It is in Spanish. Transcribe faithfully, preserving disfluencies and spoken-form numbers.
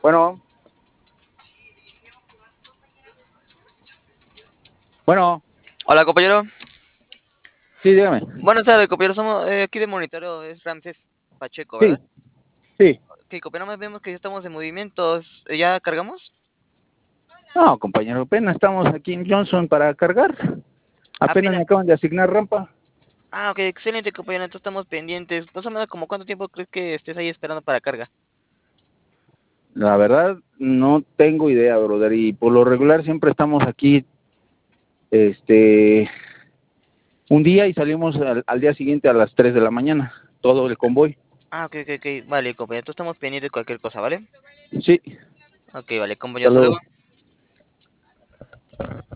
Bueno. Bueno. Hola, compañero. Sí, dígame. Buenas tardes, compañero. Somos eh, aquí de monitoreo, es Ramsés Pacheco, Sí, ¿verdad? sí. Ok, compañero, más vemos que ya estamos en movimientos. ¿Ya cargamos? No, compañero, apenas estamos aquí en Johnson para cargar. Apenas me Apenas. acaban de asignar rampa. Ah, ok, excelente, compañero. Entonces estamos pendientes. Más o menos, ¿como cuánto tiempo crees que estés ahí esperando para carga? La verdad, no tengo idea, brother. Y por lo regular siempre estamos aquí, este, un día y salimos al, al día siguiente a las tres de la mañana. Todo el convoy. Ah, ok, ok, ok. Vale, compañero. Entonces estamos pendientes de cualquier cosa, ¿vale? Sí. Ok, vale, compañero. Hasta Hasta luego. luego.